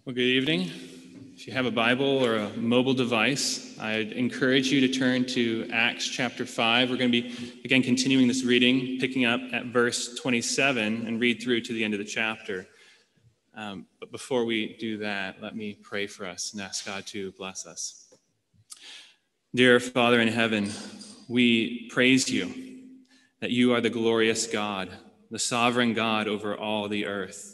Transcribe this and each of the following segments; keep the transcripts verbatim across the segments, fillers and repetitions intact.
Well, good evening. If you have a Bible or a mobile device, I'd encourage you to turn to Acts chapter five. We're going to be, again, continuing this reading, picking up at verse twenty-seven and read through to the end of the chapter. Um, but before we do that, let me pray for us and ask God to bless us. Dear Father in heaven, we praise you that you are the glorious God, the sovereign God over all the earth.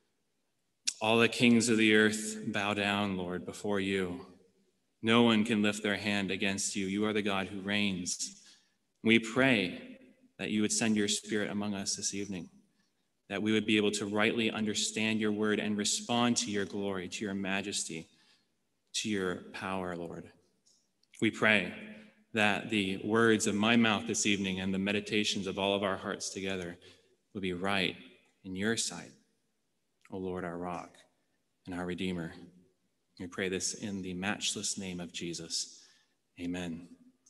All the kings of the earth bow down, Lord, before you. No one can lift their hand against you. You are the God who reigns. We pray that you would send your Spirit among us this evening, that we would be able to rightly understand your word and respond to your glory, to your majesty, to your power, Lord. We pray that the words of my mouth this evening and the meditations of all of our hearts together will be right in your sight, O Lord, our rock and our Redeemer. We pray this in the matchless name of Jesus. Amen.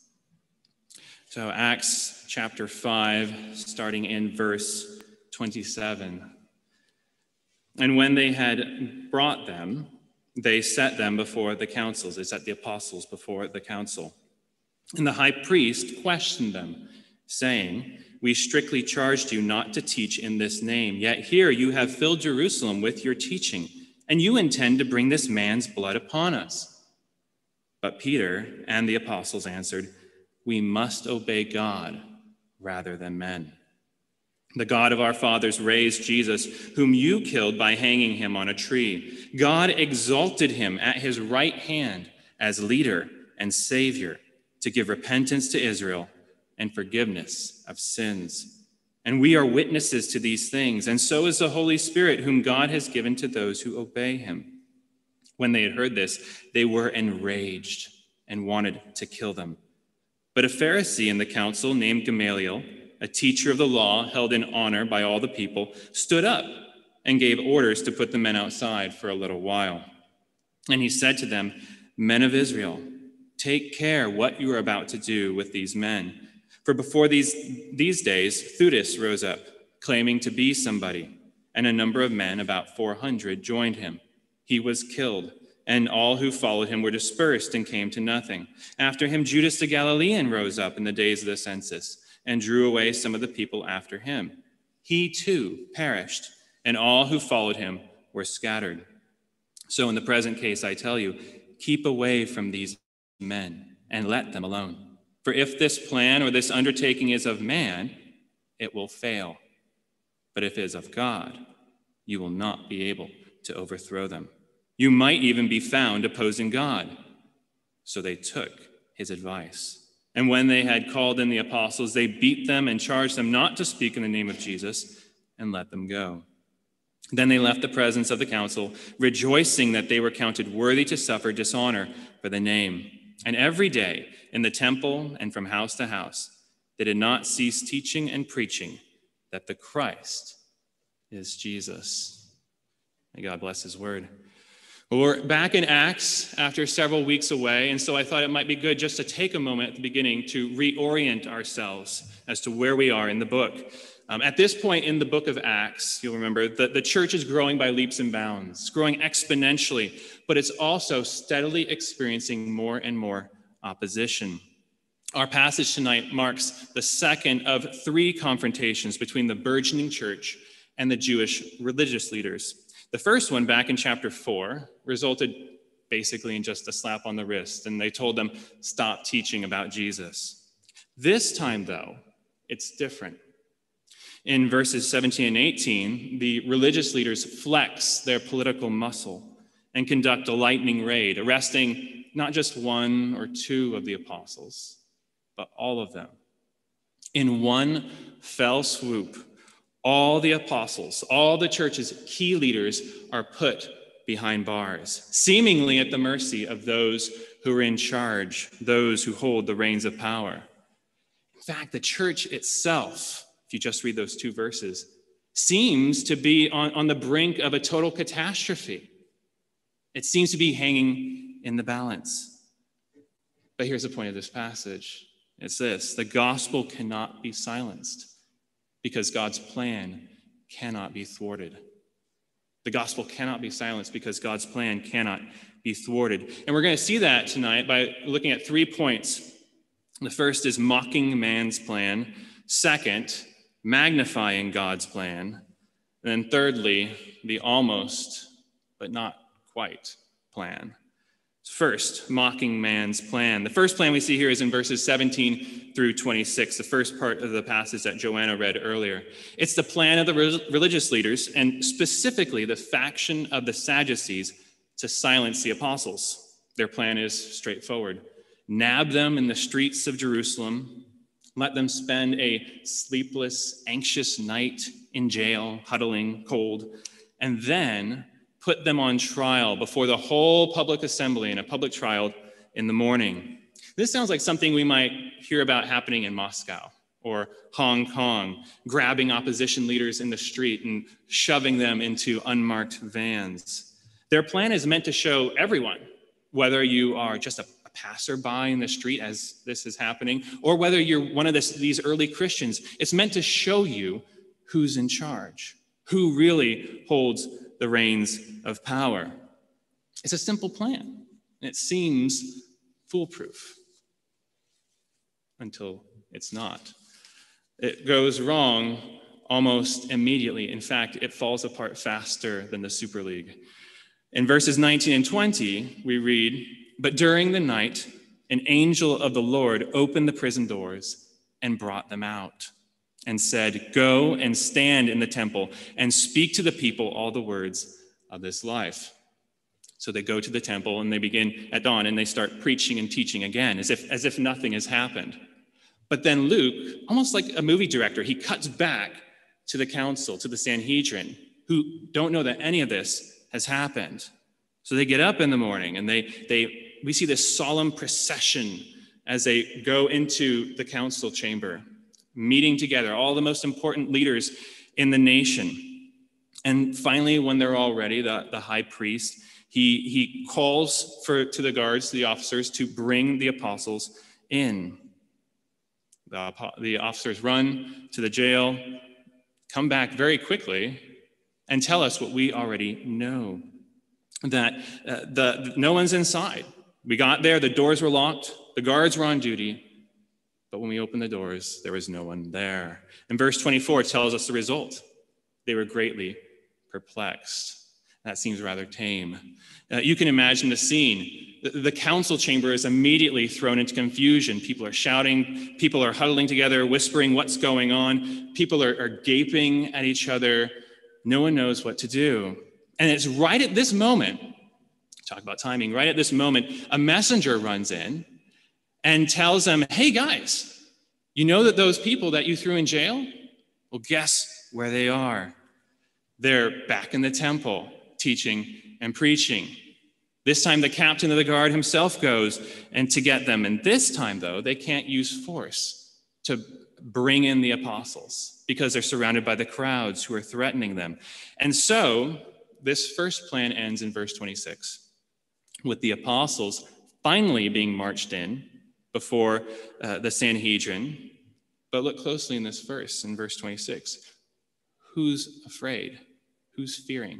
So Acts chapter five, starting in verse twenty-seven. And when they had brought them, they set them before the councils. They set the apostles before the council. And the high priest questioned them, saying, "We strictly charged you not to teach in this name, yet here you have filled Jerusalem with your teaching, and you intend to bring this man's blood upon us." But Peter and the apostles answered, "We must obey God rather than men. The God of our fathers raised Jesus, whom you killed by hanging him on a tree. God exalted him at his right hand as leader and savior to give repentance to Israel and forgiveness of sins. And we are witnesses to these things, and so is the Holy Spirit, whom God has given to those who obey him." When they had heard this, they were enraged and wanted to kill them. But a Pharisee in the council named Gamaliel, a teacher of the law held in honor by all the people, stood up and gave orders to put the men outside for a little while. And he said to them, "Men of Israel, take care what you are about to do with these men. For before these, these days, Theudas rose up, claiming to be somebody, and a number of men, about four hundred, joined him. He was killed, and all who followed him were dispersed and came to nothing. After him, Judas the Galilean rose up in the days of the census and drew away some of the people after him. He too perished, and all who followed him were scattered. So in the present case, I tell you, keep away from these men and let them alone. For if this plan or this undertaking is of man, it will fail. But if it is of God, you will not be able to overthrow them. You might even be found opposing God." So they took his advice. And when they had called in the apostles, they beat them and charged them not to speak in the name of Jesus, and let them go. Then they left the presence of the council, rejoicing that they were counted worthy to suffer dishonor for the name. And every day in the temple and from house to house, they did not cease teaching and preaching that the Christ is Jesus. May God bless his word. Well, we're back in Acts after several weeks away, and so I thought it might be good just to take a moment at the beginning to reorient ourselves as to where we are in the book. Um, at this point in the book of Acts, you'll remember that the church is growing by leaps and bounds. It's growing exponentially, but it's also steadily experiencing more and more opposition. Our passage tonight marks the second of three confrontations between the burgeoning church and the Jewish religious leaders. The first one, back in chapter four, resulted basically in just a slap on the wrist, and they told them, "Stop teaching about Jesus." This time, though, it's different. In verses seventeen and eighteen, the religious leaders flex their political muscle and conduct a lightning raid, arresting not just one or two of the apostles, but all of them. In one fell swoop, all the apostles, all the church's key leaders are put behind bars, seemingly at the mercy of those who are in charge, those who hold the reins of power. In fact, the church itself, if you just read those two verses, seems to be on, on the brink of a total catastrophe. It seems to be hanging in the balance. But here's the point of this passage. It's this: the gospel cannot be silenced because God's plan cannot be thwarted. The gospel cannot be silenced because God's plan cannot be thwarted. And we're going to see that tonight by looking at three points. The first is mocking man's plan. Second, magnifying God's plan. And then thirdly, the almost, but not quite plan. First, mocking man's plan. The first plan we see here is in verses seventeen through twenty-six, the first part of the passage that Joanna read earlier. It's the plan of the religious leaders, and specifically the faction of the Sadducees, to silence the apostles. Their plan is straightforward. Nab them in the streets of Jerusalem, let them spend a sleepless, anxious night in jail, huddling, cold, and then put them on trial before the whole public assembly in a public trial in the morning. This sounds like something we might hear about happening in Moscow or Hong Kong, grabbing opposition leaders in the street and shoving them into unmarked vans. Their plan is meant to show everyone, whether you are just a, a passerby in the street as this is happening, or whether you're one of this, these early Christians, it's meant to show you who's in charge, who really holds the reins of power. It's a simple plan, and it seems foolproof until it's not. It goes wrong almost immediately. In fact, it falls apart faster than the Super League. In verses nineteen and twenty, we read, "But during the night, an angel of the Lord opened the prison doors and brought them out, and said, 'Go and stand in the temple and speak to the people all the words of this life.'" So they go to the temple and they begin at dawn and they start preaching and teaching again, as if, as if nothing has happened. But then Luke, almost like a movie director, he cuts back to the council, to the Sanhedrin, who don't know that any of this has happened. So they get up in the morning and they, they we see this solemn procession as they go into the council chamber, meeting together, all the most important leaders in the nation. And finally, when they're all ready, the, the high priest, he, he calls for to the guards, the officers, to bring the apostles in. The, the officers run to the jail, come back very quickly, and tell us what we already know, that uh, the, no one's inside. We got there, the doors were locked, the guards were on duty, but when we opened the doors, there was no one there. And verse twenty-four tells us the result. They were greatly perplexed. That seems rather tame. Uh, you can imagine the scene. The, the council chamber is immediately thrown into confusion. People are shouting. People are huddling together, whispering what's going on. People are, are gaping at each other. No one knows what to do. And it's right at this moment, talk about timing, right at this moment, a messenger runs in and tells them, "Hey guys, you know that those people that you threw in jail? Well, guess where they are? They're back in the temple, teaching and preaching." This time the captain of the guard himself goes and to get them. And this time, though, they can't use force to bring in the apostles because they're surrounded by the crowds who are threatening them. And so this first plan ends in verse twenty-six, with the apostles finally being marched in before uh, the Sanhedrin. But look closely in this verse, in verse twenty-six. Who's afraid? Who's fearing?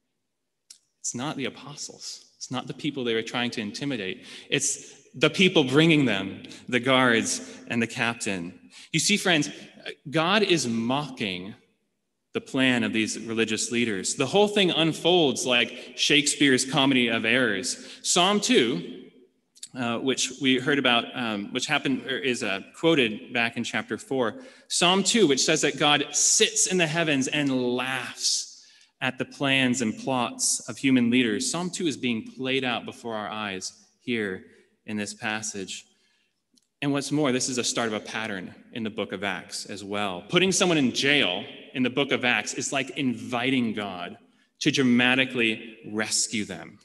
It's not the apostles. It's not the people they were trying to intimidate. It's the people bringing them, the guards and the captain. You see, friends, God is mocking the plan of these religious leaders. The whole thing unfolds like Shakespeare's Comedy of Errors. Psalm two, uh, which we heard about, um, which happened, or is uh, quoted back in chapter four. Psalm two, which says that God sits in the heavens and laughs at the plans and plots of human leaders. Psalm two is being played out before our eyes here in this passage. And what's more, this is a start of a pattern in the book of Acts as well. Putting someone in jail in the book of Acts is like inviting God to dramatically rescue them.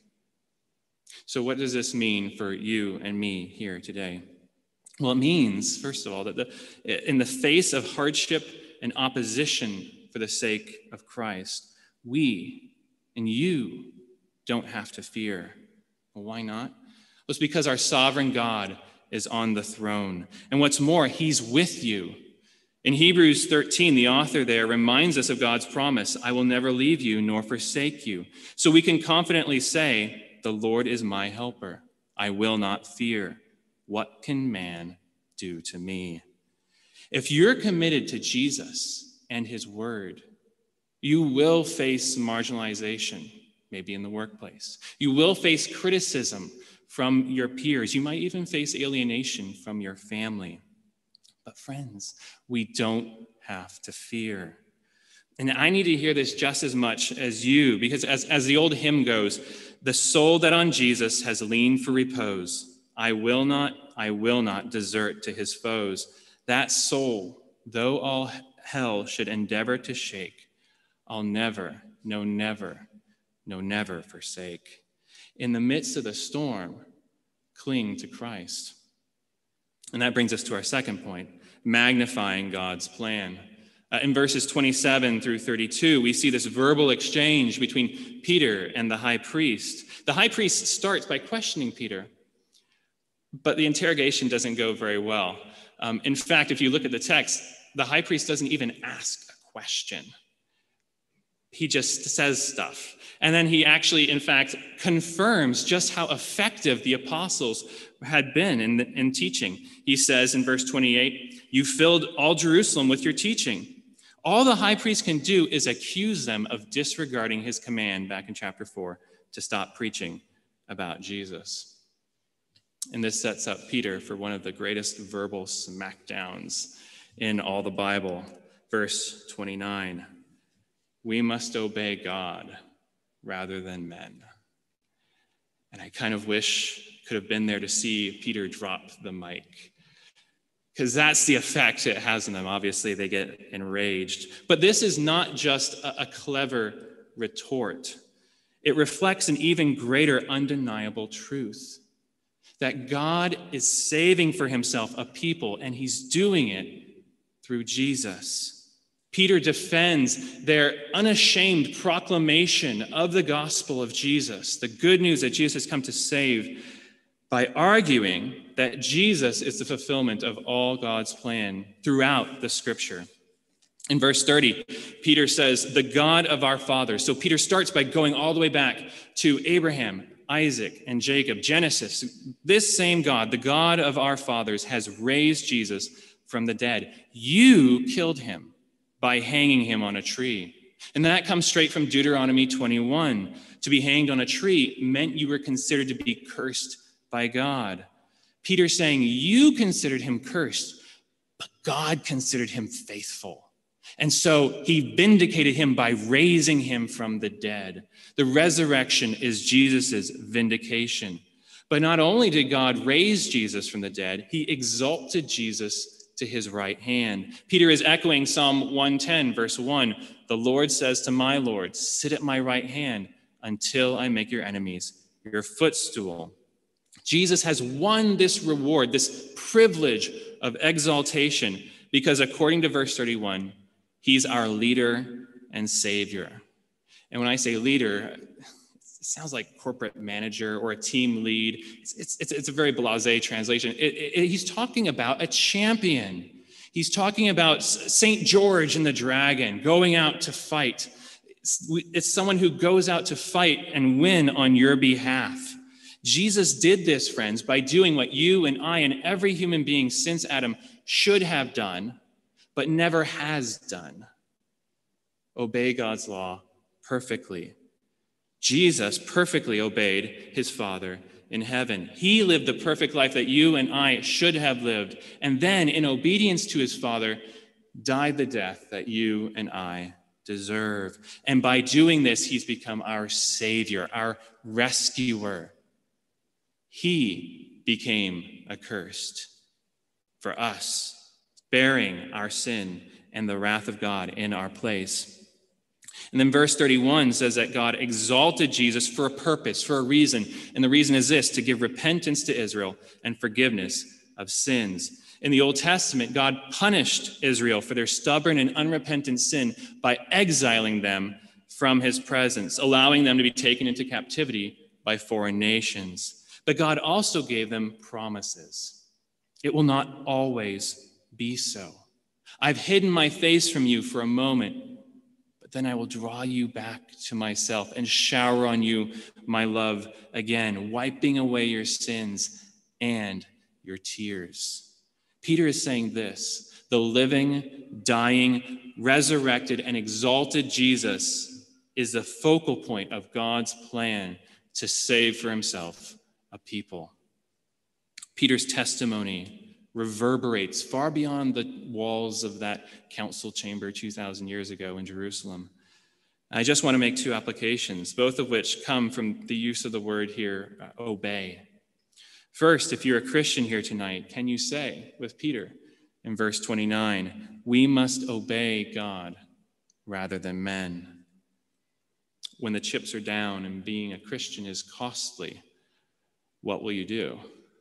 So what does this mean for you and me here today? Well, it means, first of all, that the, in the face of hardship and opposition for the sake of Christ, we and you don't have to fear. Well, why not? Well, it's because our sovereign God is on the throne. And what's more, he's with you. In Hebrews thirteen, the author there reminds us of God's promise, I will never leave you nor forsake you. So we can confidently say, the Lord is my helper. I will not fear. What can man do to me? If you're committed to Jesus and his word, you will face marginalization, maybe in the workplace. You will face criticism from your peers. You might even face alienation from your family. But friends, we don't have to fear. And I need to hear this just as much as you, because as, as the old hymn goes, the soul that on Jesus has leaned for repose, I will not, I will not desert to his foes. That soul, though all hell should endeavor to shake, I'll never, no never, no never forsake. In the midst of the storm, cling to Christ. And that brings us to our second point, magnifying God's plan. Uh, in verses twenty-seven through thirty-two, we see this verbal exchange between Peter and the high priest. The high priest starts by questioning Peter, but the interrogation doesn't go very well. Um, in fact, if you look at the text, the high priest doesn't even ask a question. He just says stuff. And then he actually, in fact, confirms just how effective the apostles had been in, in teaching. He says in verse twenty-eight, you filled all Jerusalem with your teaching. All the high priest can do is accuse them of disregarding his command back in chapter four to stop preaching about Jesus. And this sets up Peter for one of the greatest verbal smackdowns in all the Bible. Verse twenty-nine, we must obey God rather than men. And I kind of wish could have been there to see Peter drop the mic, because that's the effect it has on them. Obviously, they get enraged. But this is not just a, a clever retort. It reflects an even greater undeniable truth, that God is saving for himself a people, and he's doing it through Jesus. Peter defends their unashamed proclamation of the gospel of Jesus, the good news that Jesus has come to save, by arguing that Jesus is the fulfillment of all God's plan throughout the scripture. In verse thirty, Peter says, the God of our fathers. So Peter starts by going all the way back to Abraham, Isaac, and Jacob, Genesis. This same God, the God of our fathers, has raised Jesus from the dead. You killed him by hanging him on a tree. And that comes straight from Deuteronomy twenty-one. To be hanged on a tree meant you were considered to be cursed by God. Peter saying, you considered him cursed, but God considered him faithful. And so he vindicated him by raising him from the dead. The resurrection is Jesus's vindication. But not only did God raise Jesus from the dead, he exalted Jesus to his right hand. Peter is echoing Psalm one ten, verse one. The Lord says to my Lord, sit at my right hand until I make your enemies your footstool. Jesus has won this reward, this privilege of exaltation, because according to verse thirty-one, he's our leader and savior. And when I say leader, it sounds like corporate manager or a team lead. It's, it's, it's, it's a very blasé translation. It, it, he's talking about a champion. He's talking about Saint George and the dragon going out to fight. It's, it's someone who goes out to fight and win on your behalf. Jesus did this, friends, by doing what you and I and every human being since Adam should have done, but never has done. Obey God's law perfectly. Jesus perfectly obeyed his Father in heaven. He lived the perfect life that you and I should have lived, and then in obedience to his Father, died the death that you and I deserve. And by doing this, he's become our Savior, our rescuer. He became accursed for us, bearing our sin and the wrath of God in our place. And then verse thirty-one says that God exalted Jesus for a purpose, for a reason. And the reason is this: to give repentance to Israel and forgiveness of sins. In the Old Testament, God punished Israel for their stubborn and unrepentant sin by exiling them from his presence, allowing them to be taken into captivity by foreign nations. But God also gave them promises. It will not always be so. I've hidden my face from you for a moment, but then I will draw you back to myself and shower on you my love again, wiping away your sins and your tears. Peter is saying this: the living, dying, resurrected, and exalted Jesus is the focal point of God's plan to save for himself a people. Peter's testimony reverberates far beyond the walls of that council chamber two thousand years ago in Jerusalem. I just want to make two applications, both of which come from the use of the word here, uh, obey. First, if you're a Christian here tonight, can you say with Peter in verse twenty-nine, we must obey God rather than men? When the chips are down and being a Christian is costly, what will you do?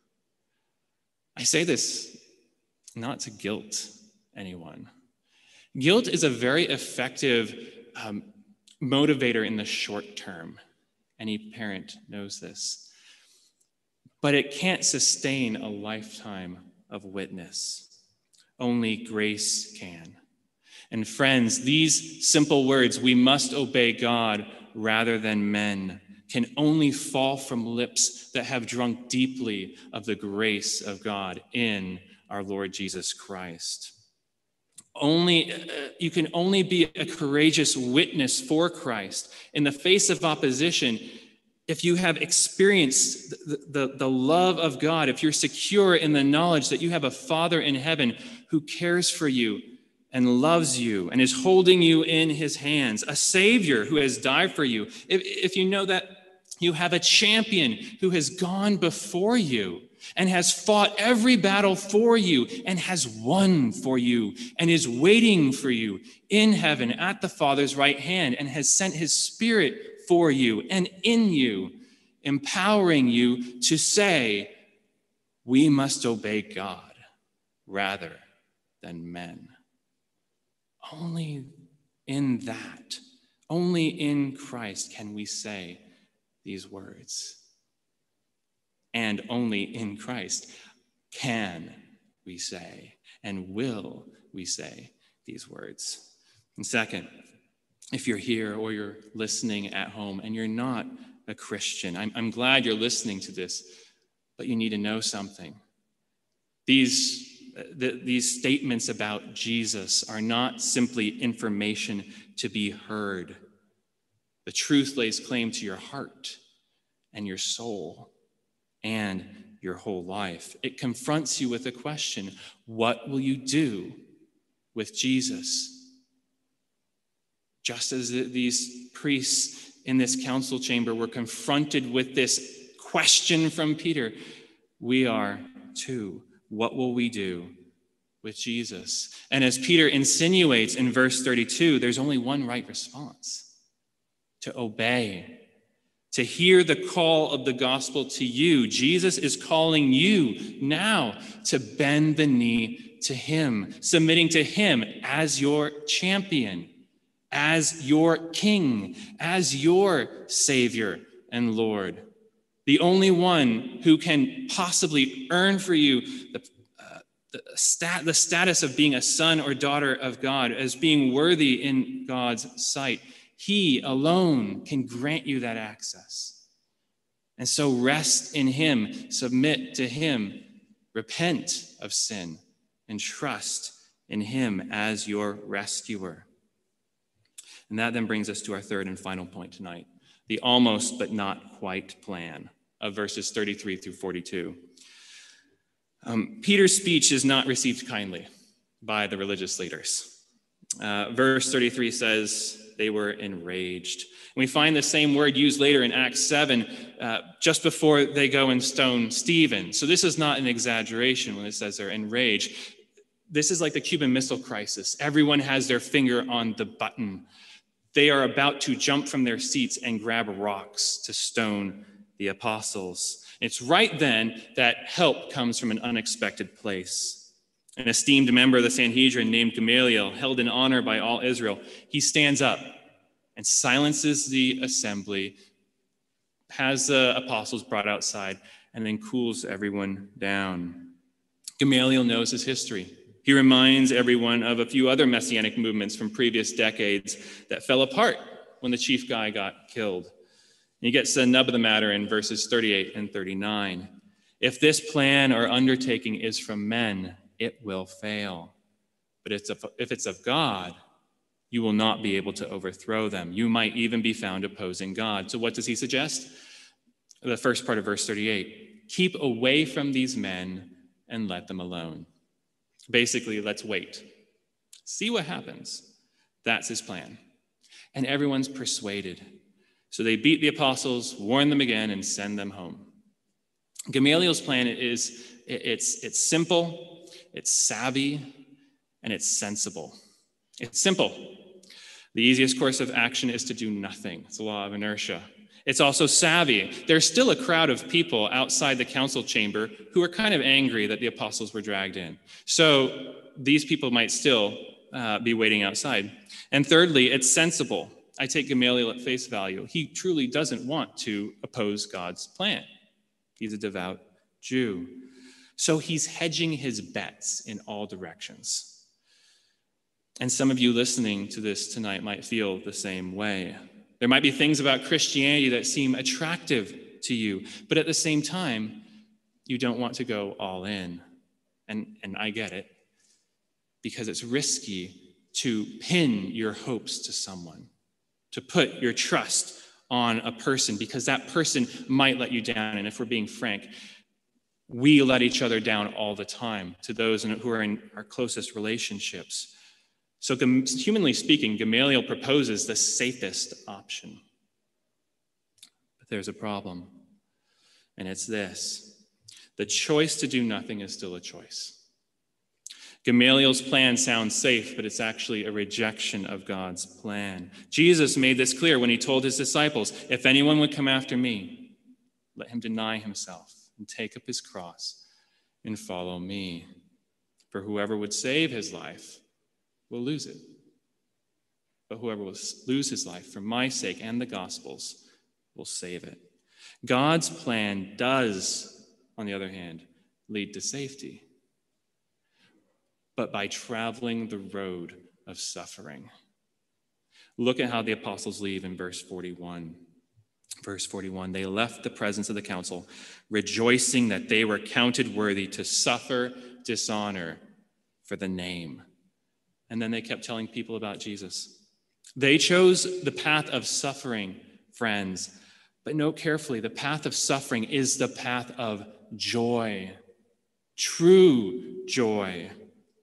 I say this not to guilt anyone. Guilt is a very effective um, motivator in the short term. Any parent knows this. But it can't sustain a lifetime of witness. Only grace can. And friends, these simple words, we must obey God rather than men, can only fall from lips that have drunk deeply of the grace of God in our Lord Jesus Christ. Only, uh, you can only be a courageous witness for Christ in the face of opposition if you have experienced the, the, the love of God, if you're secure in the knowledge that you have a Father in heaven who cares for you and loves you and is holding you in his hands, a Savior who has died for you. If, if you know that you have a champion who has gone before you and has fought every battle for you and has won for you and is waiting for you in heaven at the Father's right hand and has sent his Spirit for you and in you, empowering you to say, we must obey God rather than men. Only in that, only in Christ can we say these words. And only in Christ can we say and will we say these words. And second, if you're here or you're listening at home and you're not a Christian, I'm, I'm glad you're listening to this, but you need to know something. These The, these statements about Jesus are not simply information to be heard. The truth lays claim to your heart and your soul and your whole life. It confronts you with a question: what will you do with Jesus? Just as these priests in this council chamber were confronted with this question from Peter, we are too. What will we do with Jesus? And as Peter insinuates in verse thirty-two, there's only one right response: to obey, to hear the call of the gospel to you. Jesus is calling you now to bend the knee to him, submitting to him as your champion, as your king, as your Savior and Lord. The only one who can possibly earn for you the, uh, the, stat, the status of being a son or daughter of God, as being worthy in God's sight. He alone can grant you that access. And so rest in him, submit to him, repent of sin, and trust in him as your rescuer. And that then brings us to our third and final point tonight: the almost but not quite plan of verses thirty-three through forty-two. Um, Peter's speech is not received kindly by the religious leaders. Uh, verse thirty-three says they were enraged. And we find the same word used later in Acts seven, uh, just before they go and stone Stephen. So this is not an exaggeration when it says they're enraged. This is like the Cuban Missile Crisis. Everyone has their finger on the button. They are about to jump from their seats and grab rocks to stone the apostles. It's right then that help comes from an unexpected place. An esteemed member of the Sanhedrin named Gamaliel, held in honor by all Israel, he stands up and silences the assembly, has the apostles brought outside, and then cools everyone down. Gamaliel knows his history. He reminds everyone of a few other messianic movements from previous decades that fell apart when the chief guy got killed. And he gets the nub of the matter in verses thirty-eight and thirty-nine. If this plan or undertaking is from men, it will fail. But if it's of God, you will not be able to overthrow them. You might even be found opposing God. So what does he suggest? The first part of verse thirty-eight. Keep away from these men and let them alone. Basically, let's wait. See what happens. That's his plan. And everyone's persuaded. So they beat the apostles, warn them again, and send them home. Gamaliel's plan is it's, it's simple, it's savvy, and it's sensible. It's simple. The easiest course of action is to do nothing. It's the law of inertia. It's also savvy. There's still a crowd of people outside the council chamber who are kind of angry that the apostles were dragged in. So these people might still uh, be waiting outside. And thirdly, it's sensible. I take Gamaliel at face value. He truly doesn't want to oppose God's plan. He's a devout Jew. So he's hedging his bets in all directions. And some of you listening to this tonight might feel the same way. There might be things about Christianity that seem attractive to you, but at the same time, you don't want to go all in. And, and I get it, because it's risky to pin your hopes to someone, to put your trust on a person, because that person might let you down. And if we're being frank, we let each other down all the time to those who are in our closest relationships. So humanly speaking, Gamaliel proposes the safest option. But there's a problem, and it's this. The choice to do nothing is still a choice. Gamaliel's plan sounds safe, but it's actually a rejection of God's plan. Jesus made this clear when he told his disciples, if anyone would come after me, let him deny himself and take up his cross and follow me. For whoever would save his life will lose it. But whoever will lose his life for my sake and the gospel's will save it. God's plan does, on the other hand, lead to safety, but by traveling the road of suffering. Look at how the apostles leave in verse forty-one. Verse forty-one, they left the presence of the council, rejoicing that they were counted worthy to suffer dishonor for the name. And then they kept telling people about Jesus. They chose the path of suffering, friends. But note carefully, the path of suffering is the path of joy, true joy.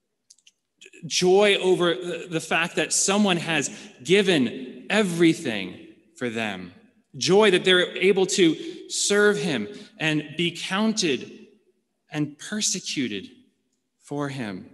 Joy over the fact that someone has given everything for them. Joy that they're able to serve him and be counted and persecuted for him.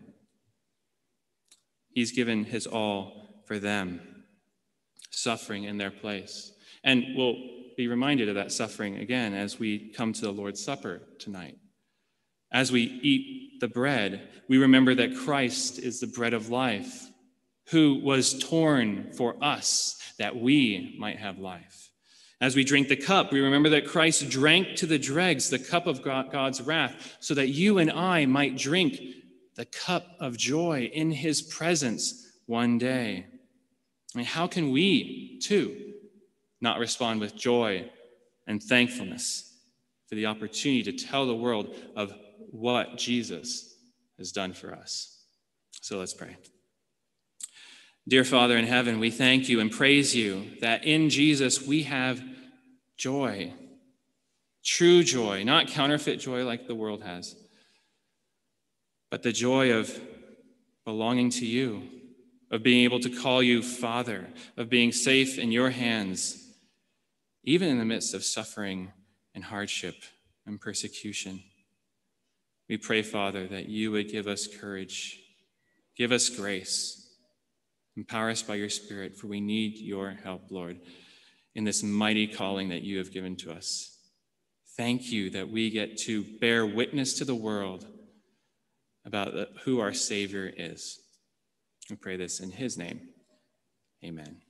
He's given his all for them, suffering in their place. And we'll be reminded of that suffering again as we come to the Lord's Supper tonight. As we eat the bread, we remember that Christ is the bread of life, who was torn for us that we might have life. As we drink the cup, we remember that Christ drank to the dregs the cup of God's wrath so that you and I might drink the cup of joy in his presence one day. I mean, how can we, too, not respond with joy and thankfulness for the opportunity to tell the world of what Jesus has done for us? So let's pray. Dear Father in heaven, we thank you and praise you that in Jesus we have joy, true joy, not counterfeit joy like the world has, but the joy of belonging to you, of being able to call you Father, of being safe in your hands, even in the midst of suffering and hardship and persecution. We pray, Father, that you would give us courage, give us grace, empower us by your Spirit, for we need your help, Lord, in this mighty calling that you have given to us. Thank you that we get to bear witness to the world about who our Savior is. We pray this in his name. Amen.